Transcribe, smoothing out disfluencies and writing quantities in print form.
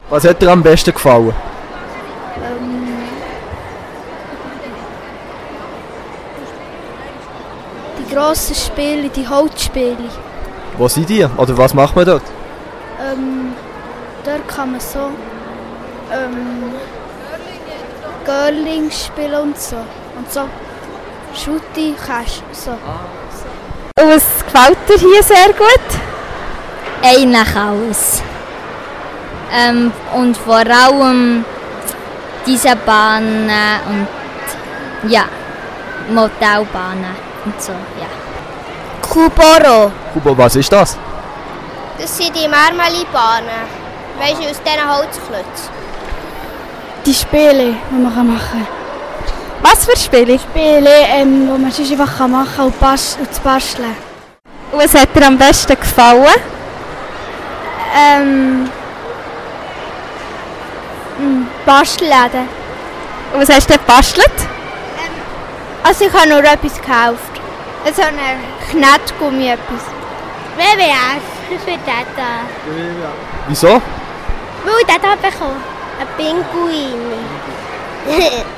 Was hat dir am besten gefallen? Die grossen Spiele, die Holzspiele. Wo sind die? Oder was macht man dort? Dort kann man so Girling spielen und so. Und so Schutti kannst so. Und was gefällt dir hier sehr gut? Eigentlich alles. Und vor allem diese Bahnen und ja, Modellbahnen und so, ja. Kuboro. Kubo, was ist das? Das sind die Marmali-Bahnen. Weisst du, aus diesen Holzklötzen. Die Spiele, die man machen kann. Was für Spiele? Spiele, die man sonst einfach machen kann und zu basteln. Und was hat dir am besten gefallen? Bastelläden. Und was hast du denn gebastelt? Also ich habe nur etwas gekauft. So ein Knettgummi etwas. WWF, für Tata. Wieso? Weil ich Tata bekommen. Ein Pinguin.